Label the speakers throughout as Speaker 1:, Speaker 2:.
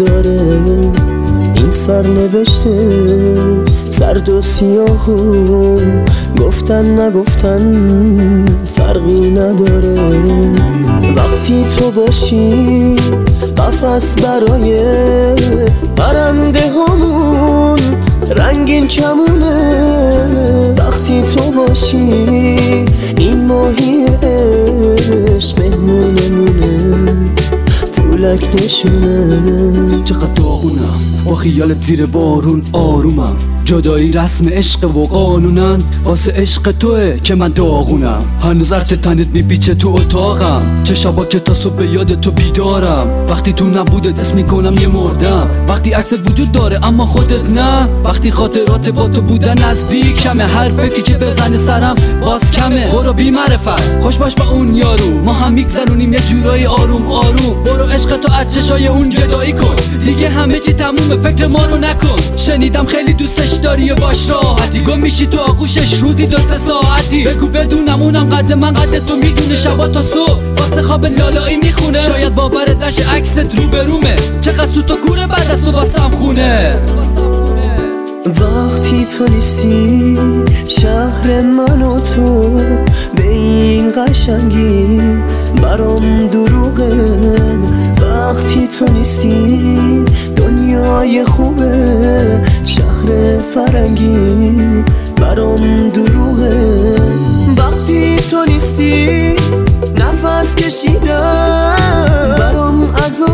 Speaker 1: نداره این سرنوشته زرد و سیاهو گفتن نگفتن فرقی نداره وقتی تو باشی قفس برای پرنده همون رنگین کمونه وقتی تو باشی این ماهی عشق مهمونمونه پولک نشونه
Speaker 2: چقدر داغونم با خیالت زیر بارون آرومم جدایی رسم عشق و قانونن واسه عشق توه که من داغونم هنوز عرض تنت میپیچه تو اتاقم چه شبا که تا صبح یاد تو بیدارم وقتی تو نبودت اسم میکنم یه مردم وقتی عکست وجود داره اما خودت نه وقتی خاطرات با تو بودن نزدیک کمه هر فکری که بزنه سرم باز کمه برو بی معرفت خوش باش با اون یارو ما هم میگذرونیم یه جورایی آروم آروم برو عشق تو از چشای اون جدایی کن دیگه همه چی تمومه فکر ما رو نکن شنیدم خیلی دوستش داری و باش راحتی گم میشی تو آغوشش روزی 2-3 ساعتی بگو بدونم اونم قد من قد تو میدونه شبا تا صبح واسه خواب لالایی میخونه شاید باورت نشه عکست رو به رومه چقدر سوت و گوره بعد از تو واسم خونه
Speaker 1: وقتی تو نیستی شهر من و تو به این قشنگی برام دروغه وقتی تو نیستی دنیای خوبه شهر فرنگی برام دروغه وقتی تو نیستی نفس کشیدن برام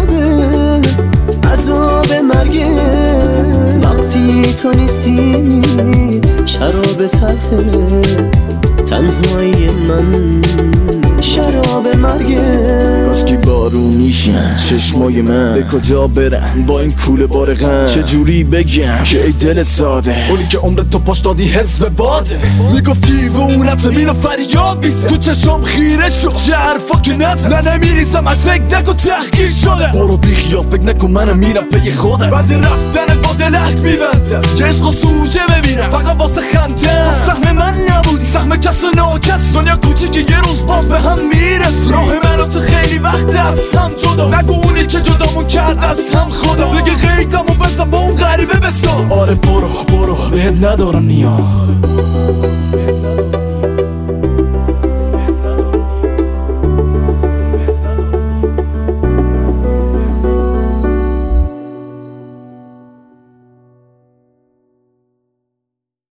Speaker 1: عذاب مرگه وقتی تو نیستی شراب تلخه تنهایی من شراب مرگه
Speaker 3: بس که بارونیشن چشمای من به کجا برن با این کوله بار غم چجوری بگم که ای دل ساده اونی که عمرت تو پاش دادی حزب باده میگفتی و اونت اینو فریاد بیزه تو چشم خیره شد چه حرفا که نزد من نمیریزم از فکر نکن تحقیر شده برو بیخیا فکر نکن منم میرم پی خودم بعد رفتن با دلک میبندم که عشق و سوژه ببینم فقط واسه خنده سهم من نبودی سهم کس و ناکس دنیا کوچیک یه روز باز به هم میرسی راه من و تو خیلی وقت از هم جدا نگو اونی که جدامون کرد از هم خدا بگه قیدمو بزن با اون غریبه بساز آره برو بهت ندارم نیاز